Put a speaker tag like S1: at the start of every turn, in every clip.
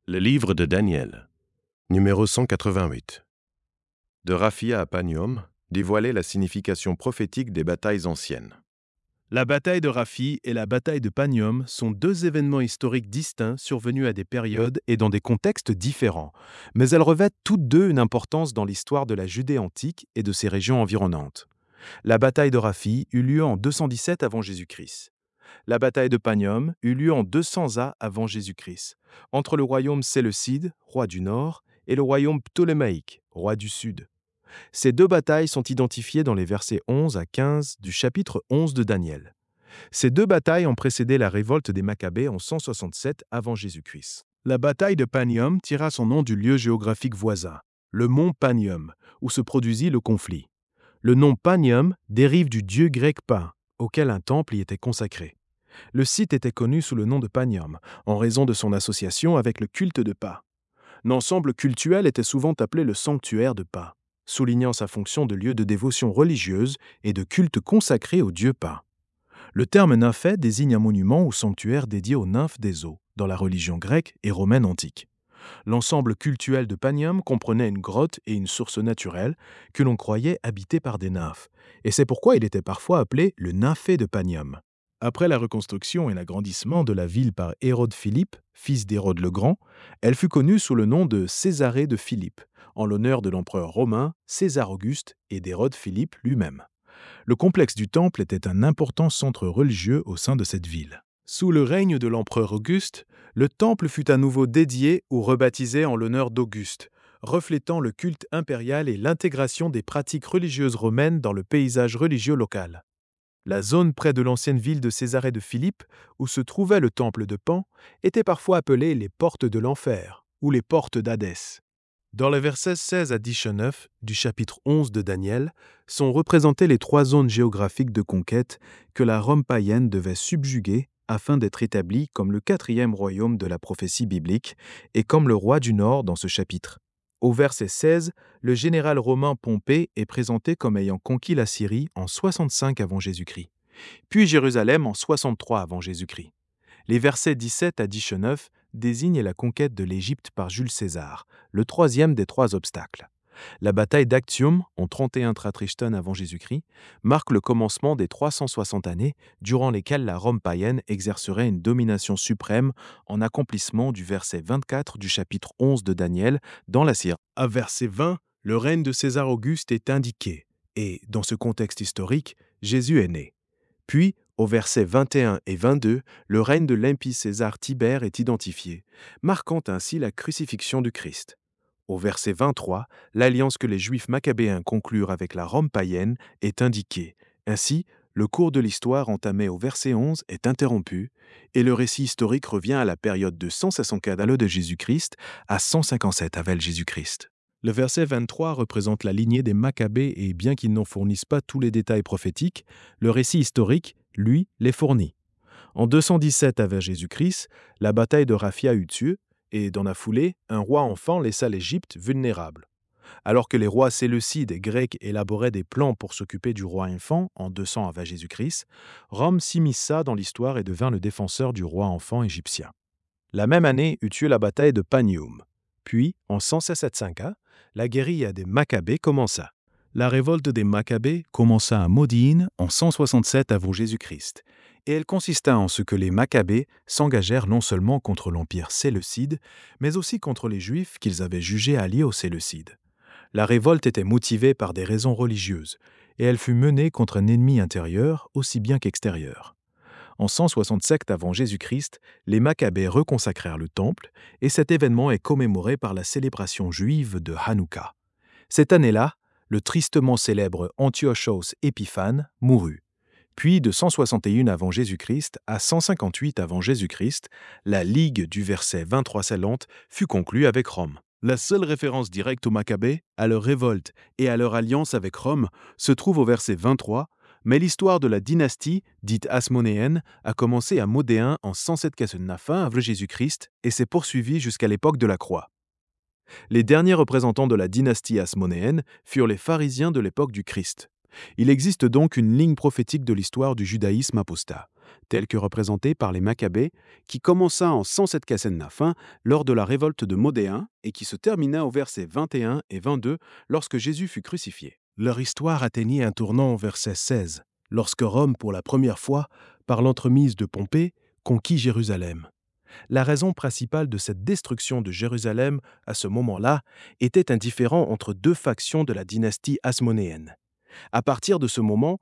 S1: Le livre de Daniel, numéro 188. De Raphia à Panium, dévoiler la signification prophétique des batailles anciennes.
S2: La bataille de Raphi et la bataille de Panium sont deux événements historiques distincts survenus à des périodes et dans des contextes différents, mais elles revêtent toutes deux une importance dans l'histoire de la Judée antique et de ses régions environnantes. La bataille de Raphi eut lieu en 217 avant Jésus-Christ. La bataille de Panium eut lieu en 200 A avant Jésus-Christ, entre le royaume séleucide, roi du nord, et le royaume ptolémaïque, roi du sud. Ces deux batailles sont identifiées dans les versets 11 à 15 du chapitre 11 de Daniel. Ces deux batailles ont précédé la révolte des Maccabées en 167 avant Jésus-Christ. La bataille de Panium tira son nom du lieu géographique voisin, le mont Panium, où se produisit le conflit. Le nom Panium dérive du dieu grec Pan, auquel un temple y était consacré. Le site était connu sous le nom de Panium, en raison de son association avec le culte de Pa. L'ensemble cultuel était souvent appelé le sanctuaire de Pa, soulignant sa fonction de lieu de dévotion religieuse et de culte consacré au dieu Pa. Le terme nymphée désigne un monument ou sanctuaire dédié aux nymphes des eaux, dans la religion grecque et romaine antique. L'ensemble cultuel de Panium comprenait une grotte et une source naturelle que l'on croyait habitée par des nymphes, et c'est pourquoi il était parfois appelé le nymphée de Panium. Après la reconstruction et l'agrandissement de la ville par Hérode Philippe, fils d'Hérode le Grand, elle fut connue sous le nom de Césarée de Philippe, en l'honneur de l'empereur romain César Auguste et d'Hérode Philippe lui-même. Le complexe du temple était un important centre religieux au sein de cette ville. Sous le règne de l'empereur Auguste, le temple fut à nouveau dédié ou rebaptisé en l'honneur d'Auguste, reflétant le culte impérial et l'intégration des pratiques religieuses romaines dans le paysage religieux local. La zone près de l'ancienne ville de Césarée de Philippe, où se trouvait le temple de Pan, était parfois appelée les portes de l'enfer ou les portes d'Hadès. Dans les versets 16 à 19 du chapitre 11 de Daniel, sont représentées les trois zones géographiques de conquête que la Rome païenne devait subjuguer afin d'être établie comme le quatrième royaume de la prophétie biblique et comme le roi du Nord dans ce chapitre. Au verset 16, le général romain Pompée est présenté comme ayant conquis la Syrie en 65 avant Jésus-Christ, puis Jérusalem en 63 avant Jésus-Christ. Les versets 17 à 19 désignent la conquête de l'Égypte par Jules César, le troisième des trois obstacles. La bataille d'Actium, en 31 Tratrishton avant Jésus-Christ, marque le commencement des 360 années durant lesquelles la Rome païenne exercerait une domination suprême en accomplissement du verset 24 du chapitre 11 de Daniel dans la Syrie. À verset 20, le règne de César Auguste est indiqué, et, dans ce contexte historique, Jésus est né. Puis, au verset 21 et 22, le règne de l'impie César Tibère est identifié, marquant ainsi la crucifixion du Christ. Au verset 23, l'alliance que les Juifs maccabéens conclurent avec la Rome païenne est indiquée. Ainsi, le cours de l'histoire entamé au verset 11 est interrompu, et le récit historique revient à la période de 164 de Jésus-Christ à 157 avant Jésus-Christ. Le verset 23 représente la lignée des Maccabées et bien qu'il n'en fournisse pas tous les détails prophétiques, le récit historique, lui, les fournit. En 217 avant Jésus-Christ, la bataille de Raphia eut lieu, et dans la foulée, un roi enfant laissa l'Égypte vulnérable. Alors que les rois séleucides et grecs élaboraient des plans pour s'occuper du roi enfant en 200 avant Jésus-Christ, Rome s'immisça dans l'histoire et devint le défenseur du roi enfant égyptien. La même année eut lieu la bataille de Panium. Puis, en 165 A, la guérilla des Maccabées commença. La révolte des Maccabées commença à Modine en 167 avant Jésus-Christ, et elle consista en ce que les Maccabées s'engagèrent non seulement contre l'empire séleucide, mais aussi contre les Juifs qu'ils avaient jugés alliés aux Séleucides. La révolte était motivée par des raisons religieuses, et elle fut menée contre un ennemi intérieur aussi bien qu'extérieur. En 167 avant Jésus-Christ, les Maccabées reconsacrèrent le temple, et cet événement est commémoré par la célébration juive de Hanouka. Cette année-là, le tristement célèbre Antiochos Épiphane mourut. Puis, de 161 avant Jésus-Christ à 158 avant Jésus-Christ, la Ligue du verset 23 Célante fut conclue avec Rome. La seule référence directe aux Maccabées, à leur révolte et à leur alliance avec Rome, se trouve au verset 23, mais l'histoire de la dynastie, dite asmonéenne, a commencé à Modéen en 107 avant Jésus-Christ et s'est poursuivie jusqu'à l'époque de la Croix. Les derniers représentants de la dynastie asmonéenne furent les pharisiens de l'époque du Christ. Il existe donc une ligne prophétique de l'histoire du judaïsme apostat, telle que représentée par les Maccabées, qui commença en 107 Casselnafin lors de la révolte de Modéen et qui se termina au verset 21 et 22 lorsque Jésus fut crucifié.
S3: Leur histoire atteignit un tournant au verset 16, lorsque Rome, pour la première fois, par l'entremise de Pompée, conquit Jérusalem. La raison principale de cette destruction de Jérusalem, à ce moment-là, était un différend entre deux factions de la dynastie hasmonéenne. À partir de ce moment,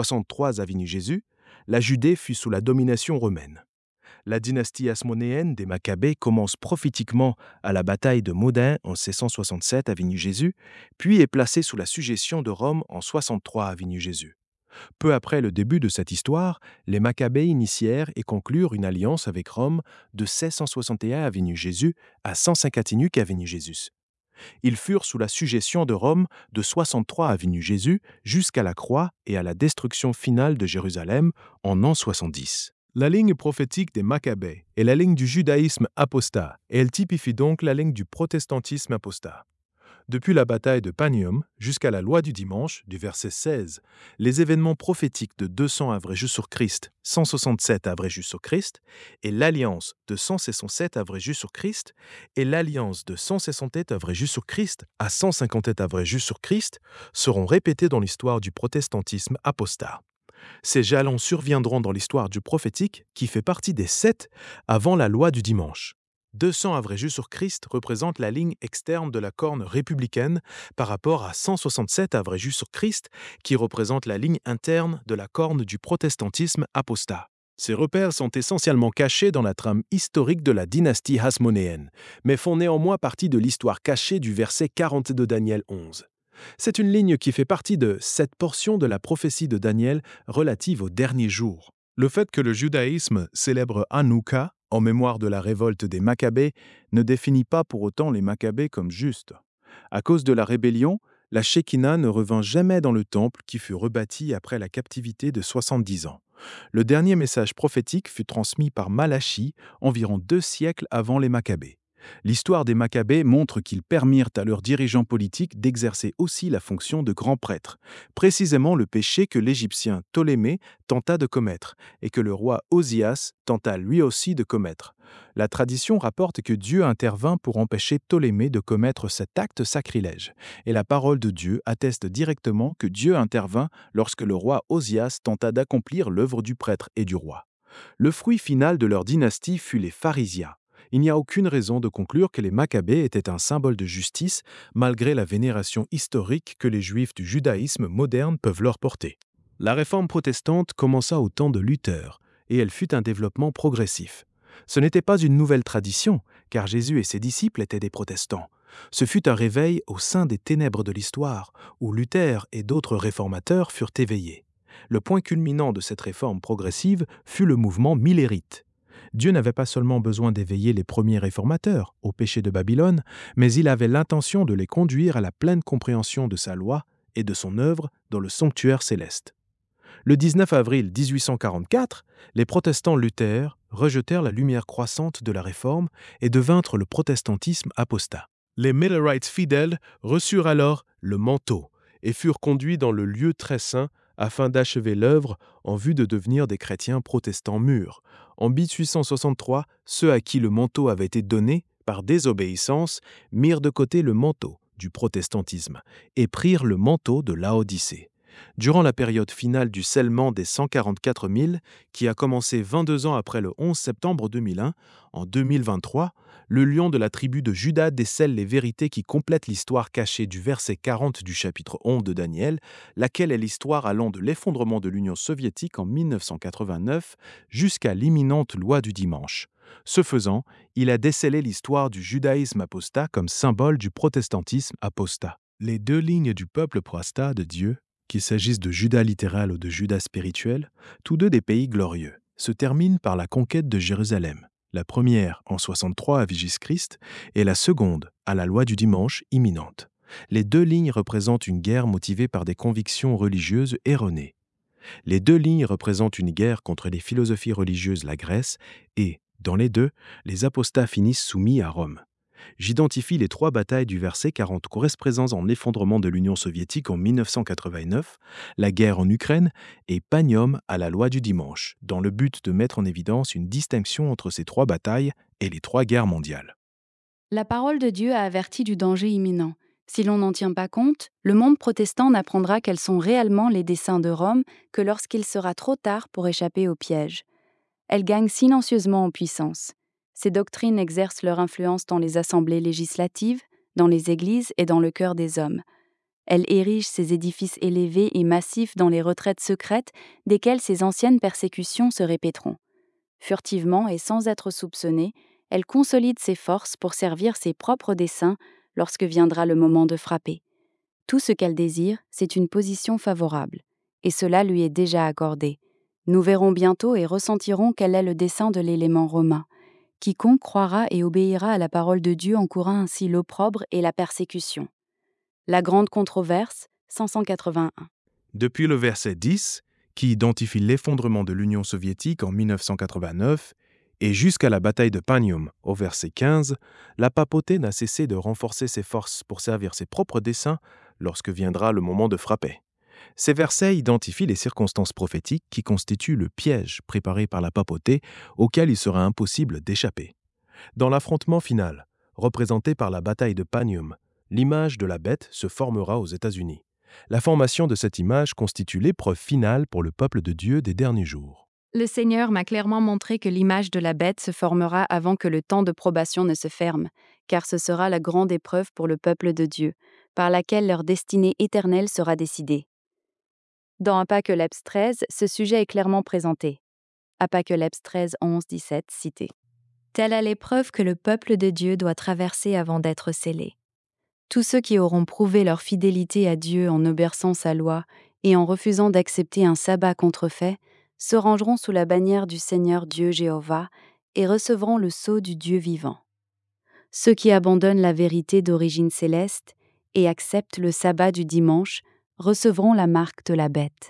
S3: 63 avenue Jésus, la Judée fut sous la domination romaine. La dynastie hasmonéenne des Maccabées commence prophétiquement à la bataille de Modin en 667 avenue Jésus, puis est placée sous la sujétion de Rome en 63 avenue Jésus. Peu après le début de cette histoire, les Maccabées initièrent et conclurent une alliance avec Rome de 1661 avenue Jésus à 151 avenue Jésus. Ils furent sous la sujétion de Rome de 63 avenue Jésus jusqu'à la croix et à la destruction finale de Jérusalem en an 70. La ligne prophétique des Maccabées est la ligne du judaïsme apostat, et elle typifie donc la ligne du protestantisme apostat. Depuis la bataille de Panium jusqu'à la loi du dimanche, du verset 16, les événements prophétiques de 200 après Jésus-Christ, 167 après Jésus-Christ, et l'alliance de 167 après Jésus-Christ, et l'alliance de 167 après Jésus-Christ à 157 après Jésus-Christ seront répétés dans l'histoire du protestantisme apostat. Ces jalons surviendront dans l'histoire du prophétique qui fait partie des 7 avant la loi du dimanche. 200 après Jésus-Christ représente la ligne externe de la corne républicaine par rapport à 167 après Jésus-Christ qui représente la ligne interne de la corne du protestantisme apostat. Ces repères sont essentiellement cachés dans la trame historique de la dynastie hasmonéenne, mais font néanmoins partie de l'histoire cachée du verset 40 de Daniel 11. C'est une ligne qui fait partie de cette portion de la prophétie de Daniel relative aux derniers jours. Le fait que le judaïsme célèbre Hanouka, en mémoire de la révolte des Maccabées, ne définit pas pour autant les Maccabées comme justes. À cause de la rébellion, la Shekinah ne revint jamais dans le temple qui fut rebâti après la captivité de 70 ans. Le dernier message prophétique fut transmis par Malachie environ 2 siècles avant les Maccabées. L'histoire des Maccabées montre qu'ils permirent à leurs dirigeants politiques d'exercer aussi la fonction de grands prêtres, précisément le péché que l'Égyptien Ptolémée tenta de commettre et que le roi Osias tenta lui aussi de commettre. La tradition rapporte que Dieu intervint pour empêcher Ptolémée de commettre cet acte sacrilège, et la parole de Dieu atteste directement que Dieu intervint lorsque le roi Osias tenta d'accomplir l'œuvre du prêtre et du roi. Le fruit final de leur dynastie fut les pharisiens. Il n'y a aucune raison de conclure que les Maccabées étaient un symbole de justice, malgré la vénération historique que les Juifs du judaïsme moderne peuvent leur porter. La réforme protestante commença au temps de Luther, et elle fut un développement progressif. Ce n'était pas une nouvelle tradition, car Jésus et ses disciples étaient des protestants. Ce fut un réveil au sein des ténèbres de l'histoire, où Luther et d'autres réformateurs furent éveillés. Le point culminant de cette réforme progressive fut le mouvement millérite. Dieu n'avait pas seulement besoin d'éveiller les premiers réformateurs au péché de Babylone, mais il avait l'intention de les conduire à la pleine compréhension de sa loi et de son œuvre dans le sanctuaire céleste. Le 19 avril 1844, les protestants Luther rejetèrent la lumière croissante de la réforme et devinrent le protestantisme apostat. Les Millerites fidèles reçurent alors le manteau et furent conduits dans le lieu très saint afin d'achever l'œuvre en vue de devenir des chrétiens protestants mûrs. En 1863, ceux à qui le manteau avait été donné, par désobéissance, mirent de côté le manteau du protestantisme et prirent le manteau de Laodicée. Durant la période finale du scellement des 144 000, qui a commencé 22 ans après le 11 septembre 2001, en 2023, le lion de la tribu de Juda décèle les vérités qui complètent l'histoire cachée du verset 40 du chapitre 11 de Daniel, laquelle est l'histoire allant de l'effondrement de l'Union soviétique en 1989 jusqu'à l'imminente loi du dimanche. Ce faisant, il a décelé l'histoire du judaïsme apostat comme symbole du protestantisme apostat. Les deux lignes du peuple apostat de Dieu, qu'il s'agisse de Juda littéral ou de Juda spirituel, tous deux des pays glorieux, se terminent par la conquête de Jérusalem, la première en 63 à Jésus-Christ et la seconde à la loi du dimanche imminente. Les deux lignes représentent une guerre motivée par des convictions religieuses erronées. Les deux lignes représentent une guerre contre les philosophies religieuses, la Grèce, et, dans les deux, les apostats finissent soumis à Rome. J'identifie les 3 batailles du verset 40 correspondant en l'effondrement de l'Union soviétique en 1989, la guerre en Ukraine et Panium à la loi du dimanche, dans le but de mettre en évidence une distinction entre ces 3 batailles et les 3 guerres mondiales.
S4: La parole de Dieu a averti du danger imminent. Si l'on n'en tient pas compte, le monde protestant n'apprendra quels sont réellement les desseins de Rome que lorsqu'il sera trop tard pour échapper au piège. Elles gagnent silencieusement en puissance. Ces doctrines exercent leur influence dans les assemblées législatives, dans les églises et dans le cœur des hommes. Elles érigent ces édifices élevés et massifs dans les retraites secrètes desquelles ces anciennes persécutions se répéteront. Furtivement et sans être soupçonnées, elles consolident ses forces pour servir ses propres desseins lorsque viendra le moment de frapper. Tout ce qu'elle désire, c'est une position favorable, et cela lui est déjà accordé. Nous verrons bientôt et ressentirons quel est le dessein de l'élément romain. Quiconque croira et obéira à la parole de Dieu encourra ainsi l'opprobre et la persécution. La grande controverse, 581.
S3: Depuis le verset 10, qui identifie l'effondrement de l'Union soviétique en 1989, et jusqu'à la bataille de Panium au verset 15, la papauté n'a cessé de renforcer ses forces pour servir ses propres desseins lorsque viendra le moment de frapper. Ces versets identifient les circonstances prophétiques qui constituent le piège préparé par la papauté auquel il sera impossible d'échapper. Dans l'affrontement final, représenté par la bataille de Panium, l'image de la bête se formera aux États-Unis. La formation de cette image constitue l'épreuve finale pour le peuple de Dieu des derniers jours.
S4: Le Seigneur m'a clairement montré que l'image de la bête se formera avant que le temps de probation ne se ferme, car ce sera la grande épreuve pour le peuple de Dieu, par laquelle leur destinée éternelle sera décidée. Dans Apocalypse 13, ce sujet est clairement présenté. Apocalypse 13, 11, 17, cité. Telle est l'épreuve que le peuple de Dieu doit traverser avant d'être scellé. Tous ceux qui auront prouvé leur fidélité à Dieu en obéissant sa loi et en refusant d'accepter un sabbat contrefait se rangeront sous la bannière du Seigneur Dieu Jéhovah et recevront le sceau du Dieu vivant. Ceux qui abandonnent la vérité d'origine céleste et acceptent le sabbat du dimanche recevront la marque de la bête.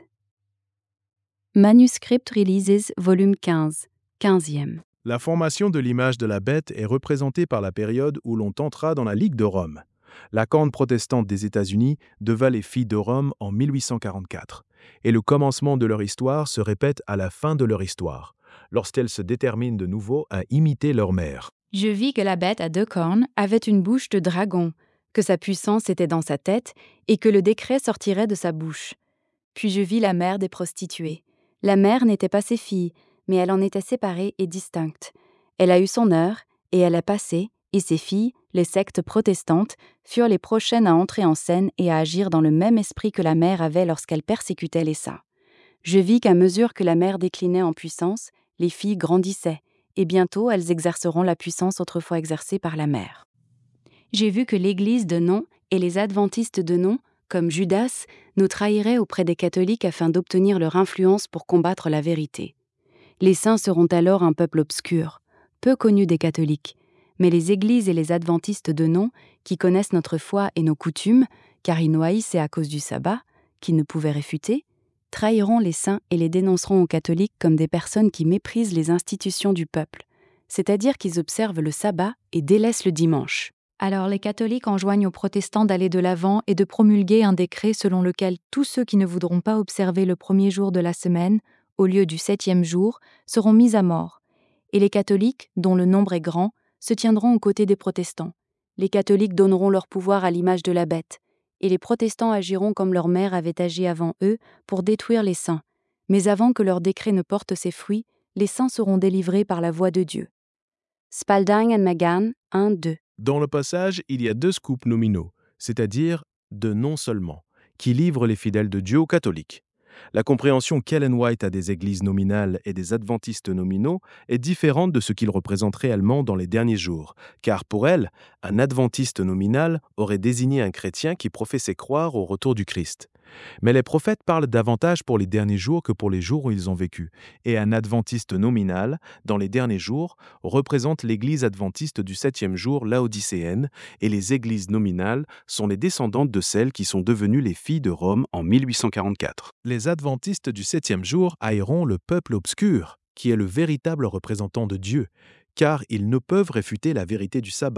S4: Manuscript Releases, volume 15, 15e.
S3: La formation de l'image de la bête est représentée par la période où l'on tentera dans la Ligue de Rome. La corne protestante des États-Unis devint les filles de Rome en 1844, et le commencement de leur histoire se répète à la fin de leur histoire, lorsqu'elles se déterminent de nouveau à imiter leur mère.
S4: Je vis que la bête à 2 cornes avait une bouche de dragon, que sa puissance était dans sa tête et que le décret sortirait de sa bouche. Puis je vis la mère des prostituées. La mère n'était pas ses filles, mais elle en était séparée et distincte. Elle a eu son heure, et elle a passé, et ses filles, les sectes protestantes, furent les prochaines à entrer en scène et à agir dans le même esprit que la mère avait lorsqu'elle persécutait les saints. Je vis qu'à mesure que la mère déclinait en puissance, les filles grandissaient, et bientôt elles exerceront la puissance autrefois exercée par la mère. J'ai vu que l'Église de nom et les adventistes de nom, comme Judas, nous trahiraient auprès des catholiques afin d'obtenir leur influence pour combattre la vérité. Les saints seront alors un peuple obscur, peu connu des catholiques, mais les églises et les adventistes de nom, qui connaissent notre foi et nos coutumes, car ils nous haïssaient à cause du sabbat, qu'ils ne pouvaient réfuter, trahiront les saints et les dénonceront aux catholiques comme des personnes qui méprisent les institutions du peuple, c'est-à-dire qu'ils observent le sabbat et délaissent le dimanche. Alors les catholiques enjoignent aux protestants d'aller de l'avant et de promulguer un décret selon lequel tous ceux qui ne voudront pas observer le premier jour de la semaine, au lieu du 7e jour, seront mis à mort. Et les catholiques, dont le nombre est grand, se tiendront aux côtés des protestants. Les catholiques donneront leur pouvoir à l'image de la bête, et les protestants agiront comme leur mère avait agi avant eux pour détruire les saints. Mais avant que leur décret ne porte ses fruits, les saints seront délivrés par la voix de Dieu. Spalding and Magan, 1-2.
S3: Dans le passage, il y a 2 scoops nominaux, c'est-à-dire de non seulement, qui livrent les fidèles de Dieu aux catholiques. La compréhension qu'Ellen White a des églises nominales et des adventistes nominaux est différente de ce qu'ils représentent réellement dans les derniers jours, car pour elle, un adventiste nominal aurait désigné un chrétien qui professait croire au retour du Christ. Mais les prophètes parlent davantage pour les derniers jours que pour les jours où ils ont vécu, et un adventiste nominal, dans les derniers jours, représente l'église adventiste du 7e jour laodicéenne, et les églises nominales sont les descendantes de celles qui sont devenues les filles de Rome en 1844. Les adventistes du 7e jour haïront le peuple obscur, qui est le véritable représentant de Dieu, car ils ne peuvent réfuter la vérité du sabbat,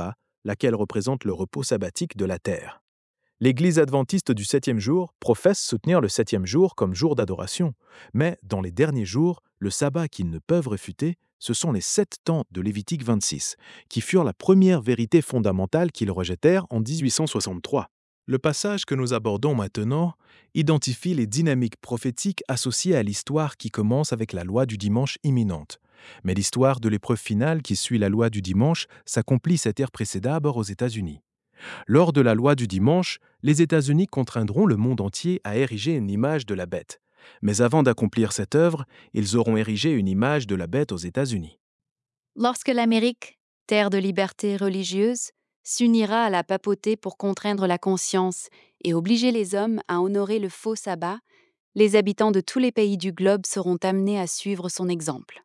S2: laquelle représente le repos sabbatique de la terre. L'Église adventiste du 7e jour professe soutenir le 7e jour comme jour d'adoration, mais dans les derniers jours, le sabbat qu'ils ne peuvent réfuter, ce sont les 7 temps de Lévitique 26, qui furent la première vérité fondamentale qu'ils rejetèrent en 1863. Le passage que nous abordons maintenant identifie les dynamiques prophétiques associées à l'histoire qui commence avec la loi du dimanche imminente. Mais l'histoire de l'épreuve finale qui suit la loi du dimanche s'accomplit cette ère précédente d'abord aux États-Unis. Lors de la loi du dimanche, les États-Unis contraindront le monde entier à ériger une image de la bête. Mais avant d'accomplir cette œuvre, ils auront érigé une image de la bête aux États-Unis.
S4: Lorsque l'Amérique, terre de liberté religieuse, s'unira à la papauté pour contraindre la conscience et obliger les hommes à honorer le faux sabbat, les habitants de tous les pays du globe seront amenés à suivre son exemple.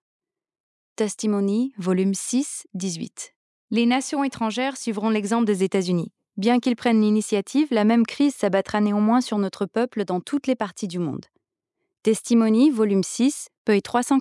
S4: Testimony, volume 6, 18. Les nations étrangères suivront l'exemple des États-Unis. Bien qu'ils prennent l'initiative, la même crise s'abattra néanmoins sur notre peuple dans toutes les parties du monde. Testimony, volume 6, page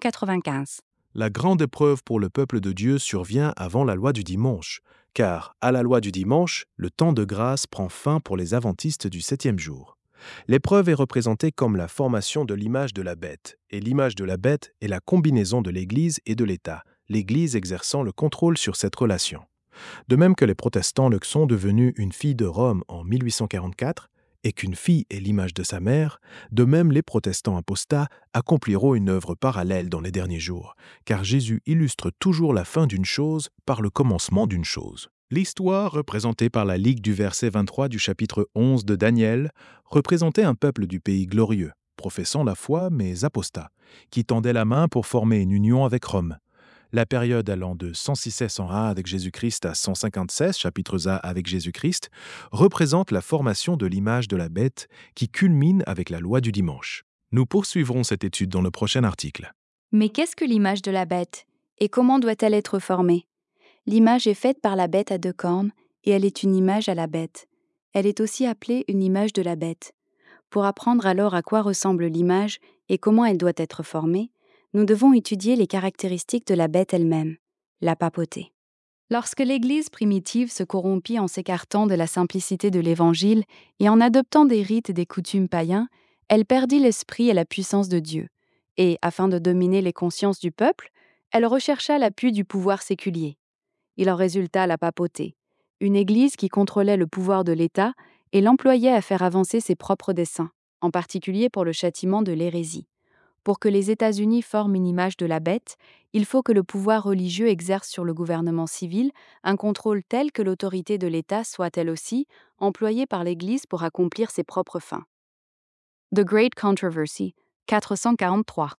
S4: 395.
S2: La grande épreuve pour le peuple de Dieu survient avant la loi du dimanche, car, à la loi du dimanche, le temps de grâce prend fin pour les adventistes du 7e jour. L'épreuve est représentée comme la formation de l'image de la bête, et l'image de la bête est la combinaison de l'Église et de l'État, l'Église exerçant le contrôle sur cette relation. De même que les protestants le sont devenus une fille de Rome en 1844, et qu'une fille est l'image de sa mère, de même les protestants apostats accompliront une œuvre parallèle dans les derniers jours, car Jésus illustre toujours la fin d'une chose par le commencement d'une chose. L'histoire, représentée par la ligue du verset 23 du chapitre 11 de Daniel, représentait un peuple du pays glorieux, professant la foi mais apostat, qui tendait la main pour former une union avec Rome. La période allant de 106 101 avec Jésus-Christ à 156 chapitres A avec Jésus-Christ représente la formation de l'image de la bête qui culmine avec la loi du dimanche. Nous poursuivrons cette étude dans le prochain article.
S4: Mais qu'est-ce que l'image de la bête? Et comment doit-elle être formée? L'image est faite par la bête à 2 cornes et elle est une image à la bête. Elle est aussi appelée une image de la bête. Pour apprendre alors à quoi ressemble l'image et comment elle doit être formée, nous devons étudier les caractéristiques de la bête elle-même, la papauté. Lorsque l'Église primitive se corrompit en s'écartant de la simplicité de l'Évangile et en adoptant des rites et des coutumes païens, elle perdit l'esprit et la puissance de Dieu. Et, afin de dominer les consciences du peuple, elle rechercha l'appui du pouvoir séculier. Il en résulta la papauté, une Église qui contrôlait le pouvoir de l'État et l'employait à faire avancer ses propres desseins, en particulier pour le châtiment de l'hérésie. Pour que les États-Unis forment une image de la bête, il faut que le pouvoir religieux exerce sur le gouvernement civil un contrôle tel que l'autorité de l'État soit elle aussi employée par l'Église pour accomplir ses propres fins. The Great Controversy, 443.